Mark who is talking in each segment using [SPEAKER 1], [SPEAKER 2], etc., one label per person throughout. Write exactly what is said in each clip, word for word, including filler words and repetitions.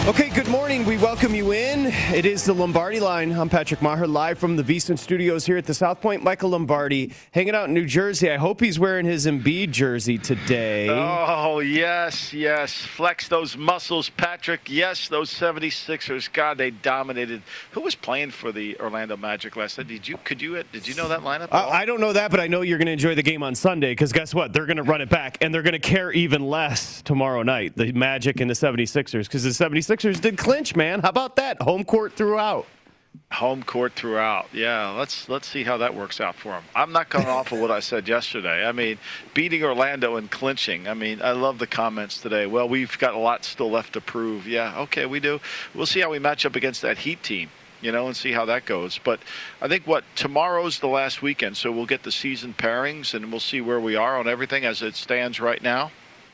[SPEAKER 1] Okay, good morning. We welcome you in. It is the Lombardi Line. I'm Patrick Maher, live from the VSiN studios here at the South Point. Michael Lombardi hanging out in New Jersey. I hope he's wearing his Embiid jersey today.
[SPEAKER 2] Oh, yes, yes. Flex those muscles, Patrick. Yes, those seventy-sixers. God, they dominated. Who was playing for the Orlando Magic last night? Did you could you did you know that lineup?
[SPEAKER 1] Uh, I don't know that, but I know you're going to enjoy the game on Sunday because guess what? They're going to run it back, and they're going to care even less tomorrow night, the Magic and the seventy-sixers, because the seventy-sixers did clinch, man. How about that? Home court throughout.
[SPEAKER 2] Home court throughout. Yeah, let's let's see how that works out for them. I'm not going off of what I said yesterday. I mean, beating Orlando and clinching. I mean, I love the comments today. Well, we've got a lot still left to prove. Yeah, okay, we do. We'll see how we match up against that Heat team, you know, and see how that goes. But I think what tomorrow's the last weekend, so we'll get the season pairings and we'll see where we are on everything as it stands right now.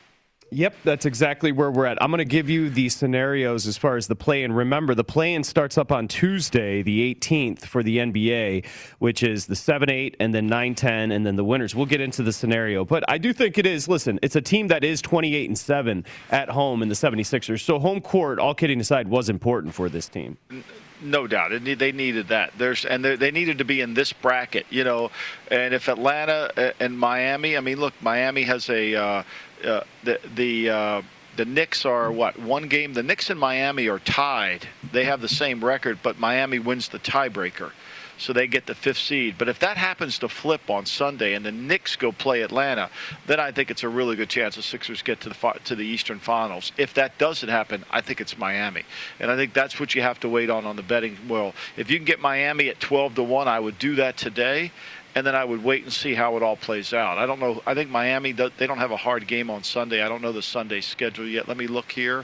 [SPEAKER 1] Yep, that's exactly where we're at. I'm going to give you the scenarios as far as the play-in. Remember, the play-in starts up on Tuesday, the eighteenth, for the N B A, which is the seven eight and then nine ten, and then the winners. We'll get into the scenario. But I do think it is, listen, it's a team that is twenty-eight and seven at home in the seventy-sixers. So home court, all kidding aside, was important for this team.
[SPEAKER 2] No doubt. It, they needed that. There's and they needed to be in this bracket, you know. And if Atlanta and Miami, I mean, look, Miami has a uh, uh, the the uh, the Knicks are what one game. The Knicks and Miami are tied. They have the same record, but Miami wins the tiebreaker, so they get the fifth seed. But if that happens to flip on Sunday and the Knicks go play Atlanta, then I think it's a really good chance the Sixers get to the to the Eastern Finals. If that doesn't happen, I think it's Miami. And I think that's what you have to wait on on the betting. Well, if you can get Miami at twelve to one, I would do that today. And then I would wait and see how it all plays out. I don't know. I think Miami, does, they don't have a hard game on Sunday. I don't know the Sunday schedule yet. Let me look here.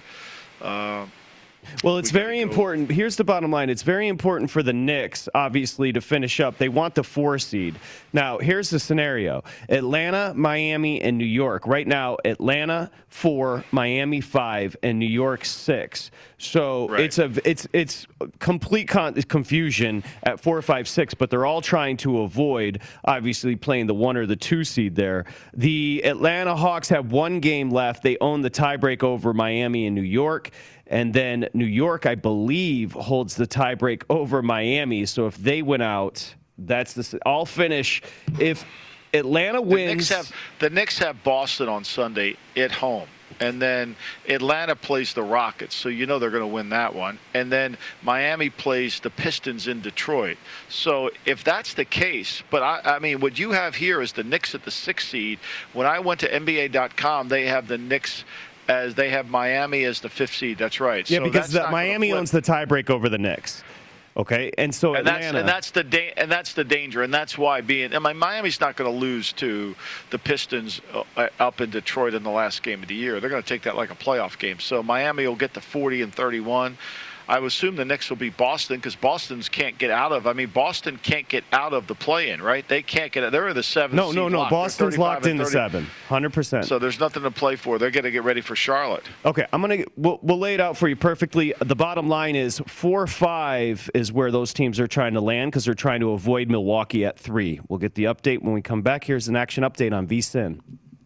[SPEAKER 2] Uh,
[SPEAKER 1] Well, it's very important. Here's the bottom line. It's very important for the Knicks, obviously, to finish up. They want the four seed. Now, here's the scenario. Atlanta, Miami, and New York. Right now, Atlanta, four, Miami, five, and New York, six. So right. it's a it's it's complete con- confusion at four, five, six, but they're all trying to avoid, obviously, playing the one or the two seed there. The Atlanta Hawks have one game left. They own the tiebreak over Miami and New York. And then New York, I believe, holds the tiebreak over Miami. So if they win out, that's the all finish. If Atlanta wins,
[SPEAKER 2] the Knicks have, the Knicks have Boston on Sunday at home, and then Atlanta plays the Rockets, so you know they're going to win that one. And then Miami plays the Pistons in Detroit. So if that's the case, but I, I mean, what you have here is the Knicks at the sixth seed. When I went to N B A dot com, they have the Knicks. As they have Miami as the fifth seed. That's right.
[SPEAKER 1] Yeah,
[SPEAKER 2] so
[SPEAKER 1] because
[SPEAKER 2] that's
[SPEAKER 1] the, Miami owns the tiebreak over the Knicks. Okay, and so
[SPEAKER 2] and
[SPEAKER 1] Atlanta,
[SPEAKER 2] that's and that's the da- and that's the danger, and that's why being. I mean, Miami's not going to lose to the Pistons uh, up in Detroit in the last game of the year. They're going to take that like a playoff game. So Miami will get to forty and thirty-one. I would assume the Knicks will be Boston because Boston's can't get out of. I mean, Boston can't get out of the play-in, right? They can't get. They're in the seventh.
[SPEAKER 1] No, no, no.
[SPEAKER 2] Locked.
[SPEAKER 1] Boston's locked in the seven, one hundred percent.
[SPEAKER 2] So there's nothing to play for. They're going to get ready for Charlotte.
[SPEAKER 1] Okay, I'm gonna. We'll, we'll lay it out for you perfectly. The bottom line is four, five is where those teams are trying to land because they're trying to avoid Milwaukee at three. We'll get the update when we come back. Here's an action update on VSiN.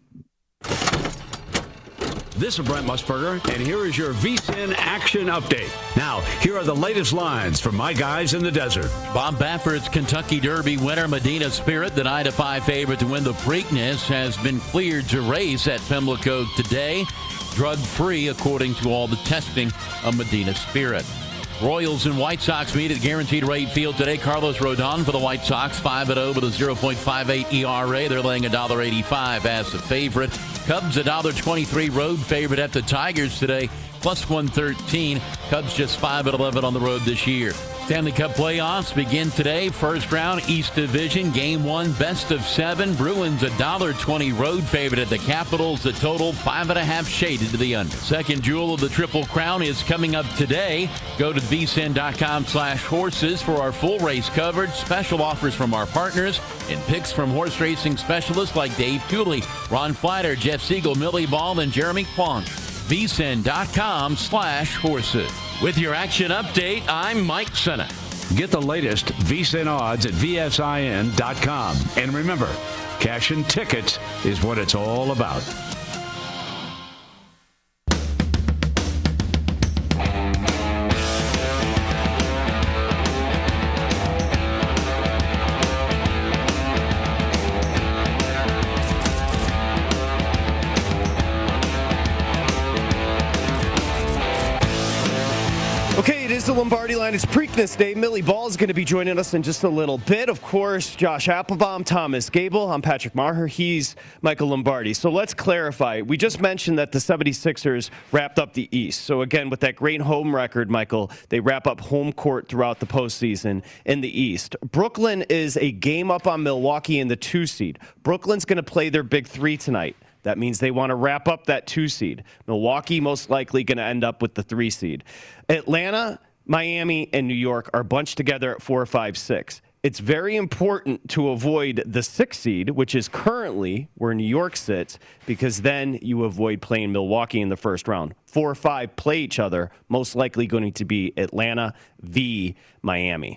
[SPEAKER 3] This is Brent Musburger, and here is your VSiN action update. Now, here are the latest lines from my guys in the desert.
[SPEAKER 4] Bob Baffert's Kentucky Derby winner Medina Spirit, the nine to five favorite to win the Preakness, has been cleared to race at Pimlico today. Drug-free, according to all the testing of Medina Spirit. Royals and White Sox meet at Guaranteed Rate Field today. Carlos Rodon for the White Sox, five and oh with a oh point five eight E R A. They're laying one dollar eighty-five as the favorite. Cubs one dollar twenty-three road favorite at the Tigers today, plus one thirteen. Cubs just five and eleven on the road this year. Stanley Cup playoffs begin today. First round, East Division, game one, best of seven. Bruins one dollar twenty road favorite at the Capitals. The total, five and a half shaded to the under. Second jewel of the Triple Crown is coming up today. Go to vsin.com slash horses for our full race coverage, special offers from our partners, and picks from horse racing specialists like Dave Cooley, Ron Flatter, Jeff Siegel, Millie Ball, and Jeremy Kwong. vsin.com slash horses. With your action update, I'm Mike Senna.
[SPEAKER 3] Get the latest VSiN odds at V S I N dot com. And remember, cash and tickets is what it's all about.
[SPEAKER 1] is the Lombardi Line. It's Preakness Day. Millie Ball is going to be joining us in just a little bit. Of course, Josh Applebaum, Thomas Gable. I'm Patrick Maher. He's Michael Lombardi. So let's clarify. We just mentioned that the seventy-sixers wrapped up the East. So again, with that great home record, Michael, they wrap up home court throughout the postseason in the East. Brooklyn is a game up on Milwaukee in the two seed. Brooklyn's going to play their big three tonight. That means they want to wrap up that two seed. Milwaukee most likely going to end up with the three seed. Atlanta, Miami, and New York are bunched together at four, five, six. It's very important to avoid the six seed, which is currently where New York sits, because then you avoid playing Milwaukee in the first round. Four or five play each other, most likely going to be Atlanta v. Miami.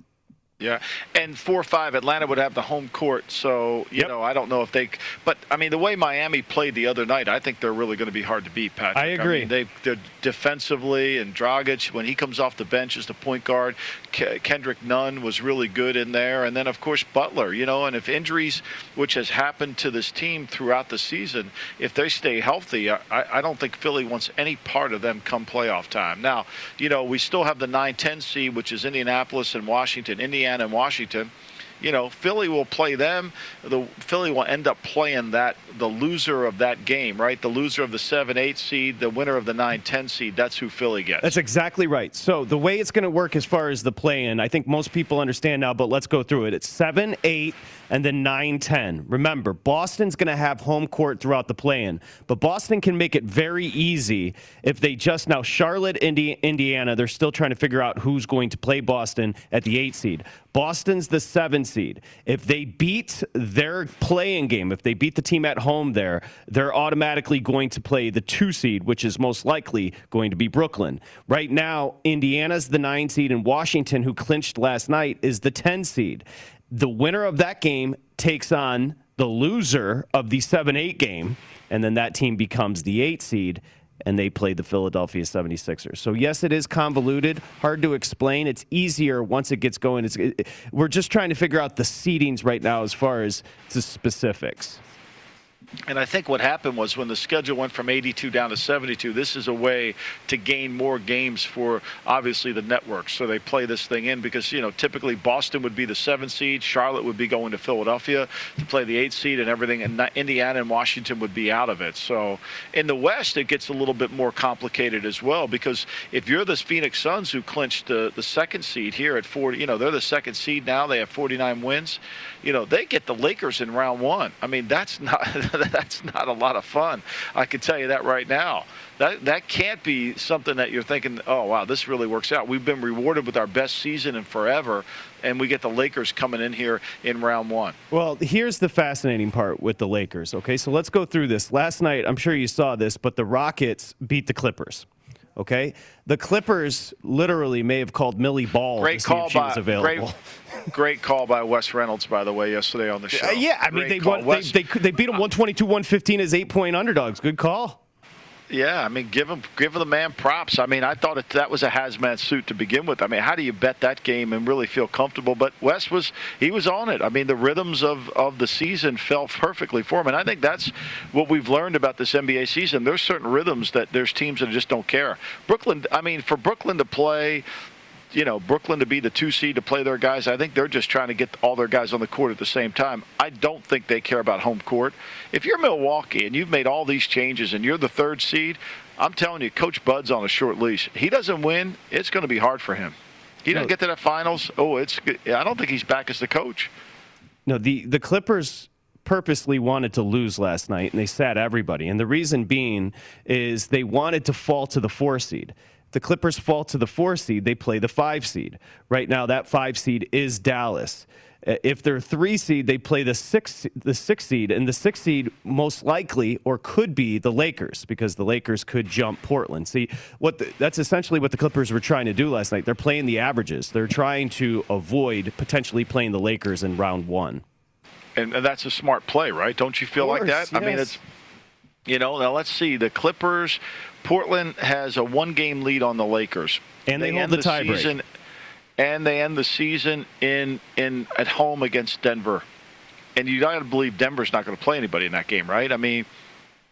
[SPEAKER 2] Yeah, and four or five, Atlanta would have the home court. So, you
[SPEAKER 1] yep.
[SPEAKER 2] know, I don't know if they – but, I mean, the way Miami played the other night, I think they're really going to be hard to beat, Patrick.
[SPEAKER 1] I agree.
[SPEAKER 2] I mean, they, they're defensively, and Dragic, when he comes off the bench as the point guard, K- Kendrick Nunn was really good in there. And then, of course, Butler, you know, and if injuries, which has happened to this team throughout the season, if they stay healthy, I, I don't think Philly wants any part of them come playoff time. Now, you know, we still have the nine ten seed, which is Indianapolis and Washington. Indiana and Washington, you know, Philly will play them. The Philly will end up playing that the loser of that game, right? The loser of the seven eight seed, the winner of the nine ten seed. That's who Philly gets.
[SPEAKER 1] That's exactly right. So the way it's going to work as far as the play-in, I think most people understand now, but let's go through it. It's seven, eight, and then nine, ten. Remember, Boston's going to have home court throughout the play-in, but Boston can make it very easy if they just now Charlotte, Indi- Indiana, they're still trying to figure out who's going to play Boston at the eight seed. Boston's the seven seed. If they beat their playing game, if they beat the team at home there, they're automatically going to play the two seed, which is most likely going to be Brooklyn. Right now, Indiana's the nine seed, and Washington, who clinched last night, is the ten seed. The winner of that game takes on the loser of the seven eight game, and then that team becomes the eight seed, and they play the Philadelphia seventy-sixers. So, yes, it is convoluted, hard to explain. It's easier once it gets going. It's, it, we're just trying to figure out the seedings right now as far as the specifics.
[SPEAKER 2] And I think what happened was when the schedule went from eighty-two down to seventy-two, this is a way to gain more games for, obviously, the networks. So they play this thing in because, you know, typically Boston would be the seven seed, Charlotte would be going to Philadelphia to play the eight seed and everything, and Indiana and Washington would be out of it. So in the West, it gets a little bit more complicated as well, because if you're the Phoenix Suns who clinched the, the second seed here at forty, you know, they're the second seed now, they have forty-nine wins, you know, they get the Lakers in round one. I mean, that's not that's not a lot of fun. I can tell you that right now. That that can't be something that you're thinking, oh, wow, this really works out. We've been rewarded with our best season in forever, and we get the Lakers coming in here in round one.
[SPEAKER 1] Well, here's the fascinating part with the Lakers, okay? So let's go through this. Last night, I'm sure you saw this, but the Rockets beat the Clippers. Okay, the Clippers literally may have called Millie Ball
[SPEAKER 2] great
[SPEAKER 1] to see
[SPEAKER 2] call
[SPEAKER 1] if she
[SPEAKER 2] by,
[SPEAKER 1] was available.
[SPEAKER 2] Great, great call by Wes Reynolds, by the way, yesterday on the show.
[SPEAKER 1] Uh, yeah, I mean
[SPEAKER 2] great
[SPEAKER 1] they,
[SPEAKER 2] call.
[SPEAKER 1] won,
[SPEAKER 2] Wes,
[SPEAKER 1] they they they beat them one twenty-two one fifteen as eight point underdogs. Good call.
[SPEAKER 2] Yeah, I mean, give him give the man props. I mean, I thought it, that was a hazmat suit to begin with. I mean, how do you bet that game and really feel comfortable? But Wes was he was on it. I mean, the rhythms of, of the season fell perfectly for him, and I think that's what we've learned about this N B A season. There's certain rhythms that there's teams that just don't care. Brooklyn, I mean, for Brooklyn to play. You know, Brooklyn to be the two seed to play their guys, I think they're just trying to get all their guys on the court at the same time. I don't think they care about home court. If you're Milwaukee and you've made all these changes and you're the third seed, I'm telling you, Coach Bud's on a short leash. He doesn't win, it's going to be hard for him. He doesn't
[SPEAKER 1] no.
[SPEAKER 2] get to that finals. Oh, it's. I don't think he's back as the coach.
[SPEAKER 1] No, the the Clippers purposely wanted to lose last night, and they sat everybody. And the reason being is they wanted to fall to the four seed. The Clippers fall to the four seed, they play the five seed. Right now, that five seed is Dallas. If they're three seed, they play the six, the six seed, and the six seed most likely or could be the Lakers, because the Lakers could jump Portland. See, what the, that's essentially what the Clippers were trying to do last night. They're playing the averages. They're trying to avoid potentially playing the Lakers in round one.
[SPEAKER 2] And, and that's a smart play, right? Don't you feel
[SPEAKER 1] course,
[SPEAKER 2] like that?
[SPEAKER 1] Yes.
[SPEAKER 2] I mean, it's. You know, now let's see. The Clippers, Portland has a one-game lead on the Lakers.
[SPEAKER 1] And they, they hold the, the tiebreak.
[SPEAKER 2] And they end the season in in at home against Denver. And you got to believe Denver's not going to play anybody in that game, right? I mean,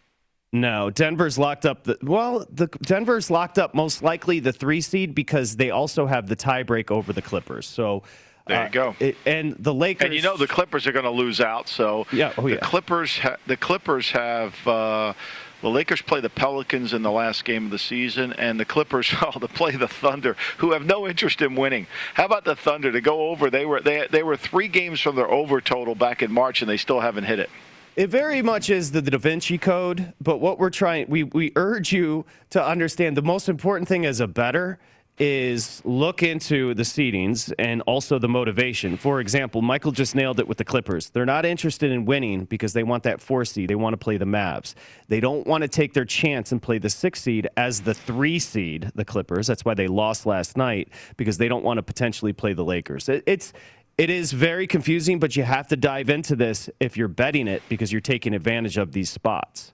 [SPEAKER 1] No, Denver's locked up. The, well, the Denver's locked up most likely the three seed because they also have the tiebreak over the Clippers. So
[SPEAKER 2] there you
[SPEAKER 1] uh,
[SPEAKER 2] go.
[SPEAKER 1] It, and the Lakers.
[SPEAKER 2] And you know the Clippers are going to lose out. So
[SPEAKER 1] yeah, oh,
[SPEAKER 2] the
[SPEAKER 1] yeah.
[SPEAKER 2] Clippers. Ha- the Clippers have. Uh, The Lakers play the Pelicans in the last game of the season, and the Clippers oh, to play the Thunder, who have no interest in winning. How about the Thunder to go over? They were they they were three games from their over total back in March, and they still haven't hit it.
[SPEAKER 1] It very much is the Da Vinci Code, but what we're trying, we we urge you to understand the most important thing as a bettor is look into the seedings and also the motivation. For example, Michael just nailed it with the Clippers. They're not interested in winning because they want that four seed. They want to play the Mavs. They don't want to take their chance and play the six seed as the three seed, the Clippers. That's why they lost last night, because they don't want to potentially play the Lakers. It, it's It is very confusing, but you have to dive into this if you're betting it because you're taking advantage of these spots.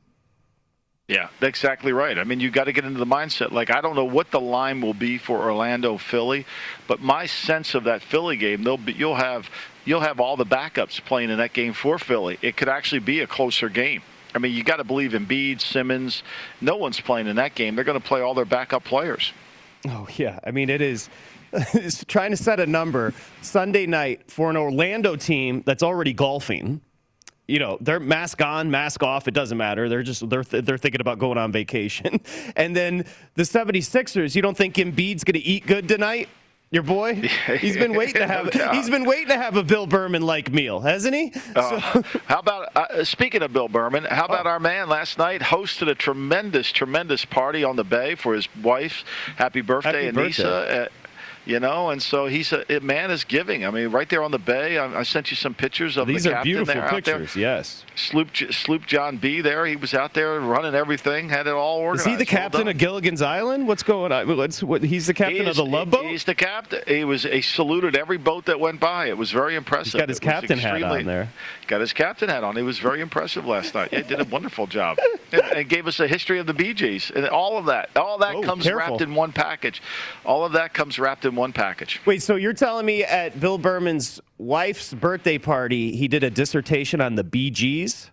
[SPEAKER 2] Yeah, that's exactly right. I mean, you got to get into the mindset. Like, I don't know what the line will be for Orlando, Philly, but my sense of that Philly game, they'll be, you'll have you'll have all the backups playing in that game for Philly. It could actually be a closer game. I mean, you got to believe in Embiid, Simmons. No one's playing in that game. They're going to play all their backup players.
[SPEAKER 1] Oh yeah, I mean, it is. It's trying to set a number Sunday night for an Orlando team that's already golfing. You know, they're mask on, mask off. It doesn't matter. They're just they're th- they're thinking about going on vacation. And then the seventy-sixers, you don't think Embiid's going to eat good tonight? Your boy, he's been waiting to have
[SPEAKER 2] no
[SPEAKER 1] he's been waiting to have a Bill Berman-like meal, hasn't he?
[SPEAKER 2] Uh,
[SPEAKER 1] So.
[SPEAKER 2] How about uh, speaking of Bill Berman? How about oh. our man last night hosted a tremendous, tremendous party on the Bay for his wife. Happy birthday,
[SPEAKER 1] Happy
[SPEAKER 2] Anissa.
[SPEAKER 1] birthday.
[SPEAKER 2] Uh, You know, and so he's a man is giving. I mean, right there on the bay. I, I sent you some pictures of
[SPEAKER 1] These
[SPEAKER 2] the
[SPEAKER 1] are
[SPEAKER 2] captain
[SPEAKER 1] beautiful
[SPEAKER 2] there,
[SPEAKER 1] pictures.
[SPEAKER 2] out there.
[SPEAKER 1] Yes.
[SPEAKER 2] Sloop, Sloop John B. There, he was out there running everything, had it all organized.
[SPEAKER 1] Is he the captain
[SPEAKER 2] well
[SPEAKER 1] of Gilligan's Island? What's going on? What's, what, he's the captain
[SPEAKER 2] he is,
[SPEAKER 1] of the Love Boat.
[SPEAKER 2] He's the captain. He was. He saluted every boat that went by. It was very impressive.
[SPEAKER 1] He's got his
[SPEAKER 2] it
[SPEAKER 1] captain hat on there.
[SPEAKER 2] Got his captain hat on. He was very impressive last night. He did a wonderful job, and, and gave us a history of the Bee Gees and all of that. All that
[SPEAKER 1] oh,
[SPEAKER 2] comes
[SPEAKER 1] careful.
[SPEAKER 2] wrapped in one package. All of that comes wrapped in one package.
[SPEAKER 1] Wait, so you're telling me at Bill Berman's wife's birthday party, he did a dissertation on the Bee Gees?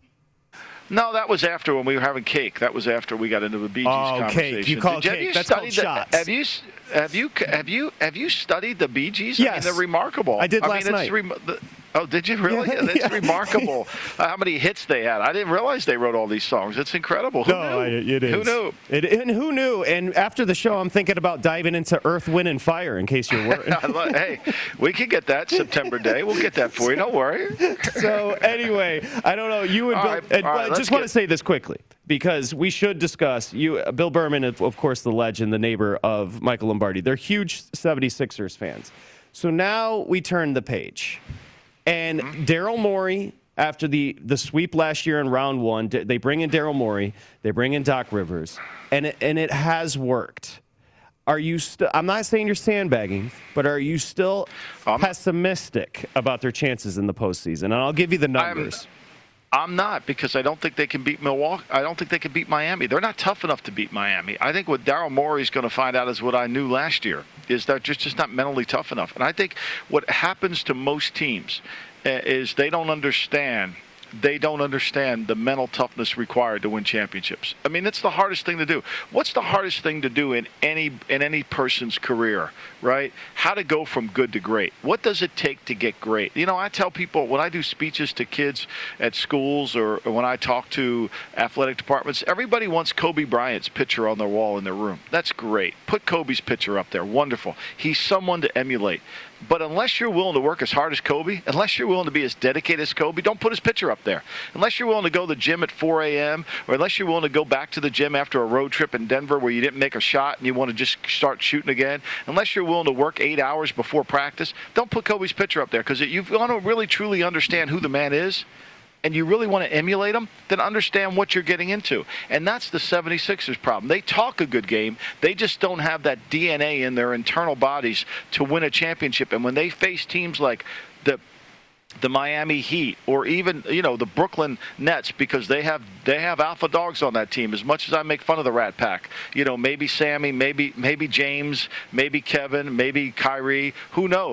[SPEAKER 2] No, that was after when we were having cake. That was after we got into the Bee Gees
[SPEAKER 1] oh,
[SPEAKER 2] conversation.
[SPEAKER 1] Cake. You call
[SPEAKER 2] Did,
[SPEAKER 1] cake.
[SPEAKER 2] You
[SPEAKER 1] That's called
[SPEAKER 2] the,
[SPEAKER 1] shots.
[SPEAKER 2] Have you have you have you have you studied the Bee Gees?
[SPEAKER 1] Yes,
[SPEAKER 2] I mean, they're remarkable.
[SPEAKER 1] I did
[SPEAKER 2] I
[SPEAKER 1] last
[SPEAKER 2] mean,
[SPEAKER 1] night.
[SPEAKER 2] Rem- the, oh, did you really?
[SPEAKER 1] Yeah,
[SPEAKER 2] That's
[SPEAKER 1] yeah.
[SPEAKER 2] remarkable. uh, how many hits they had? I didn't realize they wrote all these songs. It's incredible. Who
[SPEAKER 1] no,
[SPEAKER 2] knew?
[SPEAKER 1] it is.
[SPEAKER 2] Who knew?
[SPEAKER 1] It, and who knew? And after the show, I'm thinking about diving into Earth, Wind, and Fire. In case you're worried.
[SPEAKER 2] Hey, we can get that September day. We'll get that for you. Don't worry.
[SPEAKER 1] So anyway, I don't know. You and
[SPEAKER 2] all
[SPEAKER 1] Bill.
[SPEAKER 2] Right,
[SPEAKER 1] and,
[SPEAKER 2] all right,
[SPEAKER 1] I just want to say this quickly, because we should discuss you, uh, Bill Berman, of, of course, the legend, the neighbor of Michael Lombardi. They're huge seventy-sixers fans. So now we turn the page. And Daryl Morey, after the, the sweep last year in round one, they bring in Daryl Morey, they bring in Doc Rivers, and it, and it has worked. Are you still? I'm not saying you're sandbagging, but are you still um, pessimistic about their chances in the postseason? And I'll give you the numbers.
[SPEAKER 2] I'm, I'm not, because I don't think they can beat Milwaukee. I don't think they can beat Miami. They're not tough enough to beat Miami. I think what Daryl Morey's going to find out is what I knew last year, is they're just, just not mentally tough enough. And I think what happens to most teams uh, is they don't understand they don't understand the mental toughness required to win championships. I mean, that's the hardest thing to do. What's the hardest thing to do in any in any person's career, right? How to go from good to great. What does it take to get great? You know, I tell people when I do speeches to kids at schools, or, or when I talk to athletic departments, everybody wants Kobe Bryant's picture on their wall in their room. That's great. Put Kobe's picture up there. Wonderful. He's someone to emulate. But unless you're willing to work as hard as Kobe, unless you're willing to be as dedicated as Kobe, don't put his picture up there. Unless you're willing to go to the gym at four a.m., or unless you're willing to go back to the gym after a road trip in Denver where you didn't make a shot and you want to just start shooting again, unless you're willing to work eight hours before practice, don't put Kobe's picture up there. Because if you want to really, truly understand who the man is, and you really want to emulate them, then understand what you're getting into. And that's the seventy-sixers problem. They talk a good game. They just don't have that D N A in their internal bodies to win a championship. And when they face teams like the the Miami Heat, or even, you know, the Brooklyn Nets, because they have they have alpha dogs on that team. As much as I make fun of the Rat Pack, you know, maybe Sammy, maybe maybe James, maybe Kevin, maybe Kyrie, who knows?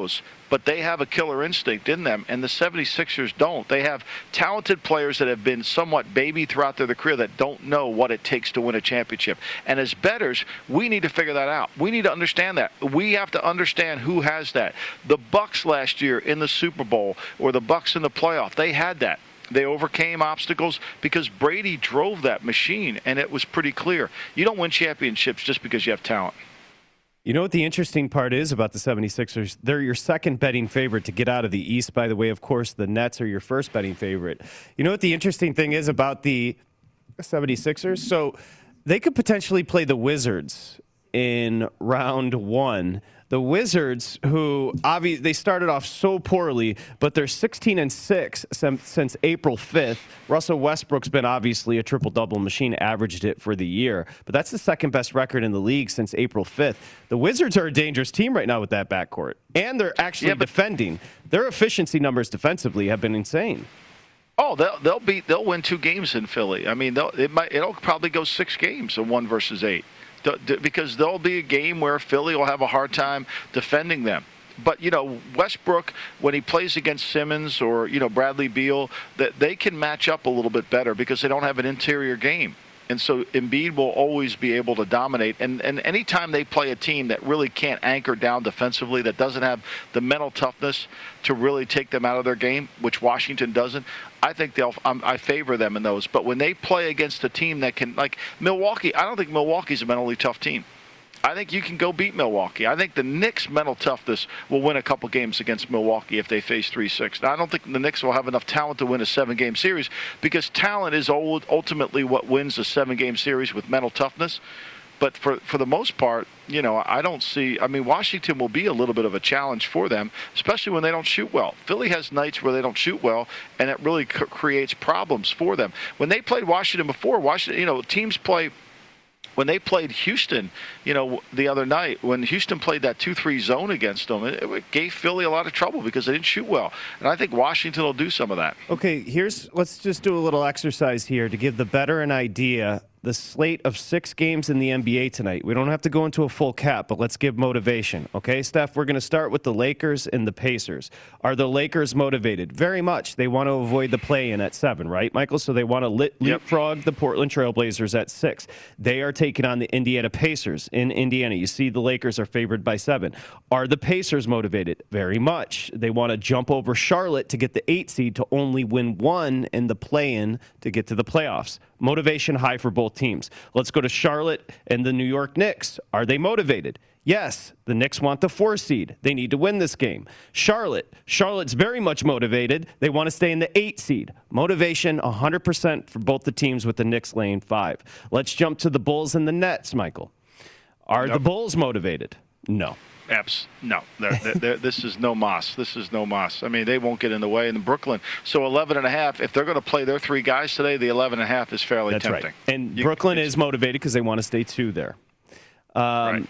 [SPEAKER 2] but they have a killer instinct in them, and the seventy-sixers don't. They have talented players that have been somewhat baby throughout their career that don't know what it takes to win a championship. And as bettors, we need to figure that out. We need to understand that. We have to understand who has that. The Bucks last year in the Super Bowl, or the Bucks in the playoff, they had that. They overcame obstacles because Brady drove that machine, and it was pretty clear. You don't win championships just because you have talent.
[SPEAKER 1] You know what the interesting part is about the seventy-sixers? They're your second betting favorite to get out of the East. By the way, of course, the Nets are your first betting favorite. You know what the interesting thing is about the seventy-sixers? So they could potentially play the Wizards in round one. The Wizards, who obviously they started off so poorly, but they're sixteen and six since, since April fifth. Russell Westbrook's been obviously a triple-double machine, averaged it for the year, but that's the second best record in the league since April fifth. The Wizards are a dangerous team right now with that backcourt, and they're actually
[SPEAKER 2] yeah, but-
[SPEAKER 1] defending. Their efficiency numbers defensively have been insane.
[SPEAKER 2] Oh, they'll they'll beat they'll win two games in Philly. I mean, they'll, it might it'll probably go six games, a one versus eight. Because there'll be a game where Philly will have a hard time defending them. But, you know, Westbrook, when he plays against Simmons or, you know, Bradley Beal, that they can match up a little bit better because they don't have an interior game. And so Embiid will always be able to dominate. And, and anytime they play a team that really can't anchor down defensively, that doesn't have the mental toughness to really take them out of their game, which Washington doesn't, I think they'll. Um, I favor them in those. But when they play against a team that can, like Milwaukee, I don't think Milwaukee's a mentally tough team. I think you can go beat Milwaukee. I think the Knicks' mental toughness will win a couple games against Milwaukee if they face three six. Now, I don't think the Knicks will have enough talent to win a seven-game series because talent is ultimately what wins a seven-game series with mental toughness. But for for the most part, you know, I don't see – I mean, Washington will be a little bit of a challenge for them, especially when they don't shoot well. Philly has nights where they don't shoot well, and it really c- creates problems for them. When they played Washington before, Washington, you know, teams play – when they played Houston, you know, the other night, when Houston played that two three zone against them, it, it gave Philly a lot of trouble because they didn't shoot well. And I think Washington will do some of that.
[SPEAKER 1] Okay, here's let's just do a little exercise here to give the bettor an idea. The slate of six games in the N B A tonight. We don't have to go into a full cap, but let's give motivation. Okay, Steph, we're going to start with the Lakers and the Pacers. Are the Lakers motivated? Very much. They want to avoid the play-in at seven, right, Michael? So they want to lit-
[SPEAKER 2] Yep.
[SPEAKER 1] leapfrog the Portland Trailblazers at six. They are taking on the Indiana Pacers in Indiana. You see the Lakers are favored by seven. Are the Pacers motivated? Very much. They want to jump over Charlotte to get the eight seed to only win one in the play-in to get to the playoffs. Motivation high for both teams. Let's go to Charlotte and the New York Knicks. Are they motivated? Yes, the Knicks want the four seed. They need to win this game. Charlotte. Charlotte's very much motivated. They want to stay in the eight seed. Motivation one hundred percent for both the teams with the Knicks laying five. Let's jump to the Bulls and the Nets, Michael. Are
[SPEAKER 2] Yep.
[SPEAKER 1] the Bulls motivated? No.
[SPEAKER 2] Abs- no, they're, they're, they're, this is no mas. This is no mas. I mean, they won't get in the way in Brooklyn. So eleven and a half, if they're going to play their three guys today, the eleven and a half is fairly
[SPEAKER 1] That's
[SPEAKER 2] tempting.
[SPEAKER 1] right. And
[SPEAKER 2] You-
[SPEAKER 1] Brooklyn is motivated because they want to stay two there. Um,
[SPEAKER 2] Right.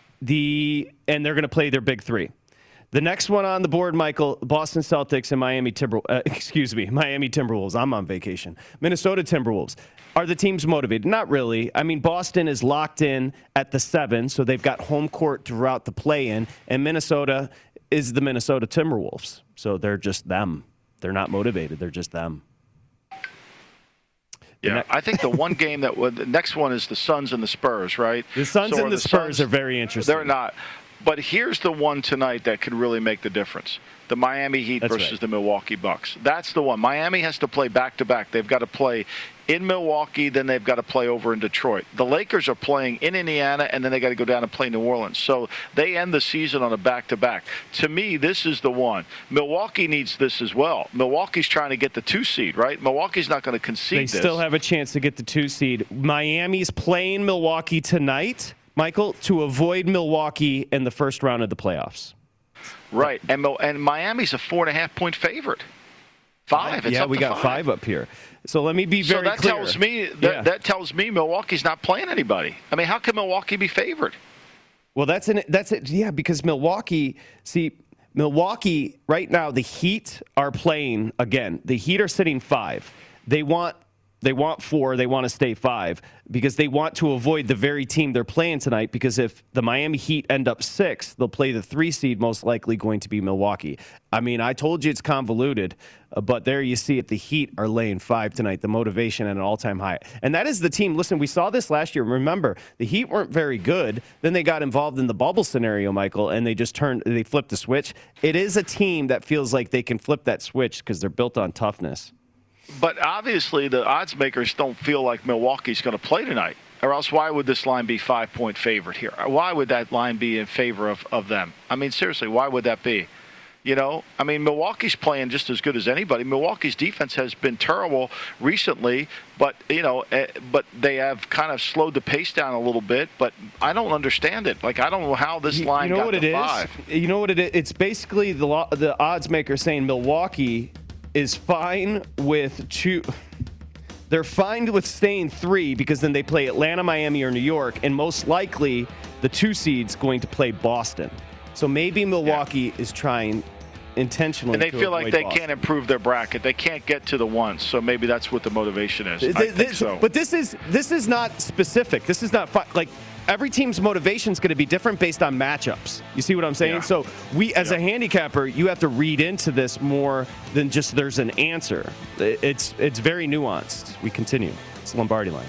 [SPEAKER 1] The and they're going to play their big three. The next one on the board, Michael, Boston Celtics and Miami Timber. Uh, excuse me, Miami Timberwolves. I'm on vacation. Minnesota Timberwolves. Are the teams motivated? Not really. I mean, Boston is locked in at the seven, so they've got home court throughout the play-in, and Minnesota is the Minnesota Timberwolves, so they're just them. They're not motivated. They're just them.
[SPEAKER 2] Yeah, I think the one game that would, the next one is the Suns and the Spurs, right?
[SPEAKER 1] The Suns
[SPEAKER 2] So
[SPEAKER 1] and
[SPEAKER 2] are
[SPEAKER 1] the Spurs
[SPEAKER 2] Suns-
[SPEAKER 1] are very interesting.
[SPEAKER 2] They're not. But here's the one tonight that could really make the difference. The Miami Heat
[SPEAKER 1] That's
[SPEAKER 2] versus
[SPEAKER 1] right.
[SPEAKER 2] the Milwaukee Bucks. That's the one. Miami has to play back-to-back. They've got to play in Milwaukee, then they've got to play over in Detroit. The Lakers are playing in Indiana, and then they got to go down and play New Orleans. So they end the season on a back-to-back. To me, this is the one. Milwaukee needs this as well. Milwaukee's trying to get the two seed, right? Milwaukee's not going to concede
[SPEAKER 1] They
[SPEAKER 2] this.
[SPEAKER 1] still have a chance to get the two seed. Miami's playing Milwaukee tonight, Michael, to avoid Milwaukee in the first round of the playoffs.
[SPEAKER 2] Right, and Mil- and Miami's a four and a half point favorite. Five. It's
[SPEAKER 1] yeah,
[SPEAKER 2] up
[SPEAKER 1] we
[SPEAKER 2] to
[SPEAKER 1] got
[SPEAKER 2] five.
[SPEAKER 1] five up here. So let me be
[SPEAKER 2] So
[SPEAKER 1] very
[SPEAKER 2] that
[SPEAKER 1] clear.
[SPEAKER 2] tells me that,
[SPEAKER 1] Yeah.
[SPEAKER 2] that tells me Milwaukee's not playing anybody. I mean, how can Milwaukee be favored?
[SPEAKER 1] Well, that's an that's it. Yeah, because Milwaukee. See, Milwaukee right now, the Heat are playing again. The Heat are sitting five. They want They want four. They want to stay five because they want to avoid the very team they're playing tonight, because if the Miami Heat end up six, they'll play the three seed, most likely going to be Milwaukee. I mean, I told you it's convoluted, uh, but there you see it. The Heat are laying five tonight, the motivation at an all-time high. And that is the team. Listen, we saw this last year. Remember, the Heat weren't very good. Then they got involved in the bubble scenario, Michael, and they just turned, they flipped the switch. It is a team that feels like they can flip that switch because they're built on toughness.
[SPEAKER 2] But obviously, the odds makers don't feel like Milwaukee's going to play tonight, or else why would this line be five-point favorite here? Why would that line be in favor of, of them? I mean, seriously, why would that be? You know, I mean, Milwaukee's playing just as good as anybody. Milwaukee's defense has been terrible recently, but, you know, uh, but they have kind of slowed the pace down a little bit. But I don't understand it. Like, I don't know how this
[SPEAKER 1] you,
[SPEAKER 2] line
[SPEAKER 1] you know
[SPEAKER 2] got
[SPEAKER 1] what
[SPEAKER 2] to
[SPEAKER 1] it
[SPEAKER 2] five.
[SPEAKER 1] Is? You know what it is? It's basically the lo- the odds maker saying Milwaukee is fine with two. They're fine with staying three because then they play Atlanta, Miami, or New York, and most likely the two seed's going to play Boston. So maybe Milwaukee yeah. is trying intentionally.
[SPEAKER 2] And they
[SPEAKER 1] to
[SPEAKER 2] feel like they
[SPEAKER 1] Boston.
[SPEAKER 2] can't improve their bracket. They can't get to the ones. So maybe that's what the motivation is. This, I think so.
[SPEAKER 1] But this is this is not specific. This is not fi- like. Every team's motivation is going to be different based on matchups. You see what I'm saying?
[SPEAKER 2] Yeah.
[SPEAKER 1] So we, as
[SPEAKER 2] yeah.
[SPEAKER 1] a handicapper, you have to read into this more than just there's an answer. It's it's very nuanced. We continue. It's Lombardi Line.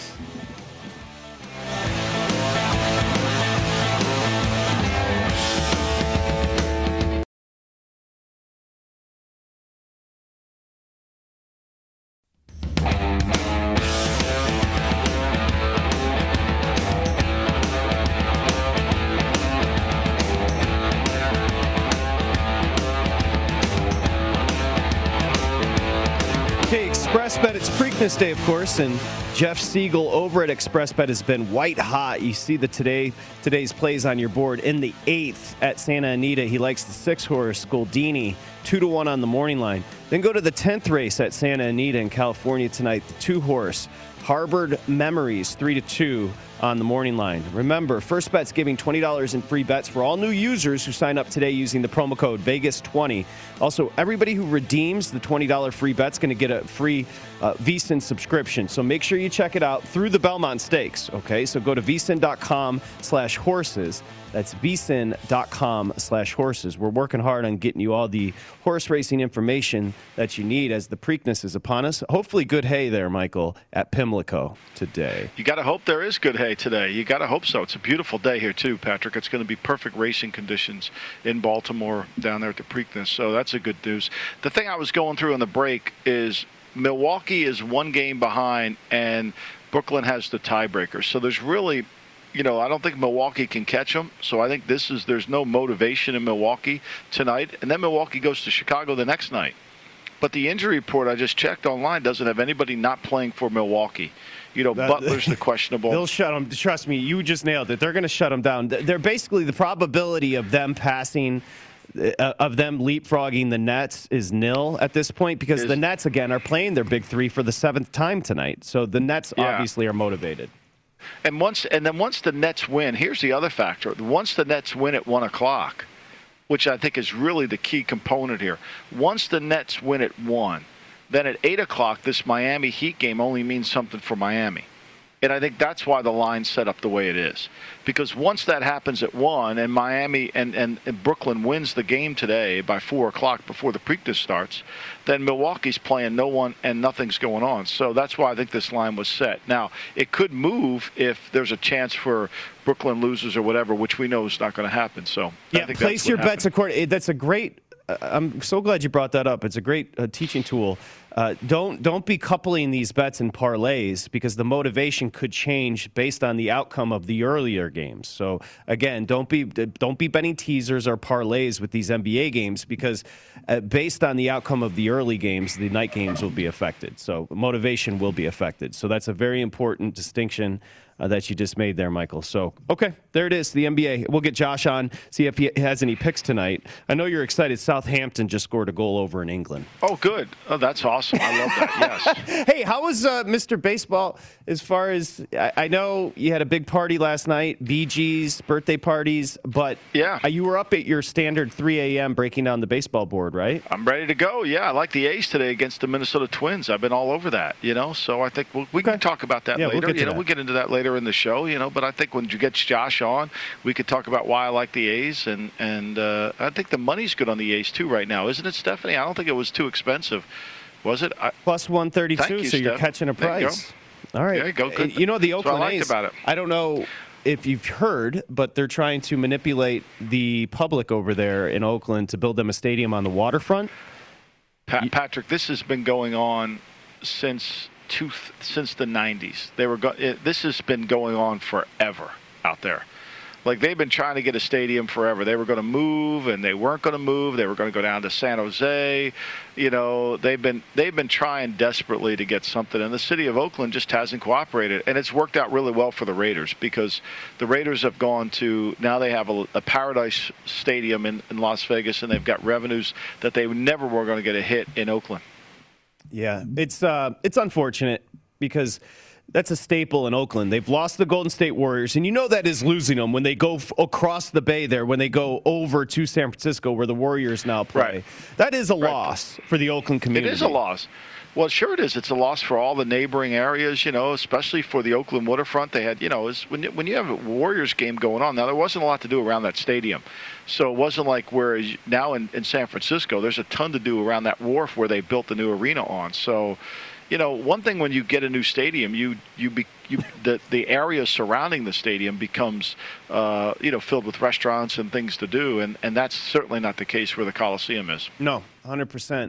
[SPEAKER 1] ExpressBet, it's Preakness Day, of course, and Jeff Siegel over at ExpressBet has been white hot. You see the today today's plays on your board. In the eighth at Santa Anita, he likes the six-horse Goldini, two to one on the morning line. Then go to the tenth race at Santa Anita in California tonight, the two-horse Harvard Memories, three to two on the morning line. Remember, First Bet's giving twenty dollars in free bets for all new users who sign up today using the promo code Vegas twenty. Also, everybody who redeems the twenty dollars free bet's going to get a free uh, V S I N subscription. So make sure you check it out through the Belmont Stakes, okay? So go to V S I N dot com slash horses. That's V S I N dot com slash horses. We're working hard on getting you all the horse racing information that you need as the Preakness is upon us. Hopefully good hay there, Michael, at Pimlico today.
[SPEAKER 2] You got to hope there is good hay today. You got to hope so. It's a beautiful day here, too, Patrick. It's going to be perfect racing conditions in Baltimore down there at the Preakness, so that's a good news. The thing I was going through on the break is Milwaukee is one game behind, and Brooklyn has the tiebreaker. So there's really, you know, I don't think Milwaukee can catch them. So I think this is, there's no motivation in Milwaukee tonight. And then Milwaukee goes to Chicago the next night. But the injury report I just checked online doesn't have anybody not playing for Milwaukee. You know, that, Butler's the questionable.
[SPEAKER 1] They'll shut them. Trust me, you just nailed it. They're going to shut them down. They're basically, the probability of them passing, uh, of them leapfrogging the Nets is nil at this point, because is, the Nets, again, are playing their big three for the seventh time tonight. So the Nets yeah. obviously are motivated.
[SPEAKER 2] And once, and then once the Nets win, here's the other factor. Once the Nets win at one o'clock, which I think is really the key component here. Once the Nets win at one, then at eight o'clock, this Miami Heat game only means something for Miami. And I think that's why the line's set up the way it is. Because once that happens at one, and Miami and, and, and Brooklyn wins the game today by four o'clock before the Preakness starts, then Milwaukee's playing no one and nothing's going on. So that's why I think this line was set. Now, it could move if there's a chance for Brooklyn loses or whatever, which we know is not going to happen. So
[SPEAKER 1] yeah,
[SPEAKER 2] I think
[SPEAKER 1] place
[SPEAKER 2] that's
[SPEAKER 1] your
[SPEAKER 2] happened.
[SPEAKER 1] bets according. That's a great. Uh, I'm so glad you brought that up. It's a great uh, teaching tool. Uh, don't don't be coupling these bets in parlays, because the motivation could change based on the outcome of the earlier games. So again, don't be don't be betting teasers or parlays with these N B A games, because uh, based on the outcome of the early games, the night games will be affected. So motivation will be affected. So that's a very important distinction Uh, that you just made there, Michael. So, okay, there it is, the N B A. We'll get Josh on, see if he has any picks tonight. I know you're excited. Southampton just scored a goal over in England.
[SPEAKER 2] Oh, good. Oh, that's awesome. awesome. I love that. Yes.
[SPEAKER 1] Hey, how was uh, Mister Baseball as far as I, I know you had a big party last night, B G's, birthday parties, but
[SPEAKER 2] yeah.
[SPEAKER 1] uh, you were up at your standard three a.m. breaking down the baseball board, right?
[SPEAKER 2] I'm ready to go. Yeah, I like the A's today against the Minnesota Twins. I've been all over that, you know, so I think we'll, we
[SPEAKER 1] okay.
[SPEAKER 2] can talk about that
[SPEAKER 1] yeah,
[SPEAKER 2] later.
[SPEAKER 1] We'll get to
[SPEAKER 2] you know,
[SPEAKER 1] that.
[SPEAKER 2] we'll get into that later in the show, you know, but I think when you get Josh on, we could talk about why I like the A's, and, and uh, I think the money's good on the A's too right now, isn't it, Stephanie? I don't think it was too expensive. Was it? I,
[SPEAKER 1] Plus one thirty-two,
[SPEAKER 2] you,
[SPEAKER 1] so you're
[SPEAKER 2] Steph.
[SPEAKER 1] catching a price. All right.
[SPEAKER 2] There you go. Good.
[SPEAKER 1] You know, the Oakland
[SPEAKER 2] That's what I liked
[SPEAKER 1] A's,
[SPEAKER 2] about it.
[SPEAKER 1] I don't know if you've heard, but they're trying to manipulate the public over there in Oakland to build them a stadium on the waterfront.
[SPEAKER 2] Pa- Patrick, this has been going on since two, since the nineties. They were go- it, this has been going on forever out there. Like, they've been trying to get a stadium forever. They were going to move, and they weren't going to move. They were going to go down to San Jose. You know, they've been they've been trying desperately to get something, and the city of Oakland just hasn't cooperated. And it's worked out really well for the Raiders, because the Raiders have gone to, now they have a, a Paradise Stadium in, in Las Vegas, and they've got revenues that they never were going to get a hit in Oakland.
[SPEAKER 1] Yeah, it's uh, it's unfortunate because that's a staple in Oakland. They've lost the Golden State Warriors, and you know that is losing them when they go f- across the bay there, when they go over to San Francisco where the Warriors now play.
[SPEAKER 2] Right.
[SPEAKER 1] That is a
[SPEAKER 2] right.
[SPEAKER 1] loss for the Oakland community.
[SPEAKER 2] It is a loss. Well, sure it is. It's a loss for all the neighboring areas, you know, especially for the Oakland waterfront. They had, you know, is when, when you have a Warriors game going on, now there wasn't a lot to do around that stadium. So it wasn't like where now in, in San Francisco, there's a ton to do around that wharf where they built the new arena on. So, you know, one thing when you get a new stadium, you you be, you the the area surrounding the stadium becomes uh, you know, filled with restaurants and things to do, and and that's certainly not the case where the Coliseum is.
[SPEAKER 1] No, one hundred percent.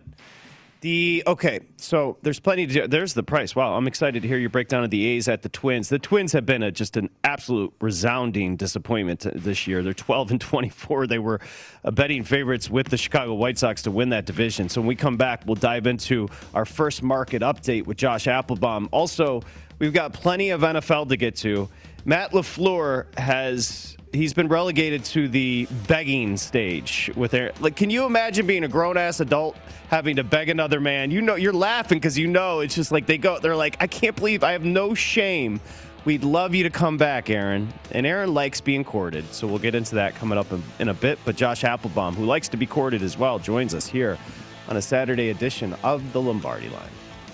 [SPEAKER 1] The okay, so there's plenty to do. There's the price. Wow, I'm excited to hear your breakdown of the A's at the Twins. The Twins have been a, just an absolute resounding disappointment this year. They're twelve and twenty-four. They were uh, betting favorites with the Chicago White Sox to win that division. So when we come back, we'll dive into our first market update with Josh Applebaum. Also, we've got plenty of N F L to get to. Matt LaFleur has. He's been relegated to the begging stage with their, like, can you imagine being a grown-ass adult having to beg another man? You know, you're laughing because you know it's just like they go, they're like, I can't believe I have no shame. We'd love you to come back, Aaron. And Aaron likes being courted, so we'll get into that coming up in, in a bit. But Josh Applebaum, who likes to be courted as well, joins us here on a Saturday edition of the Lombardi Line.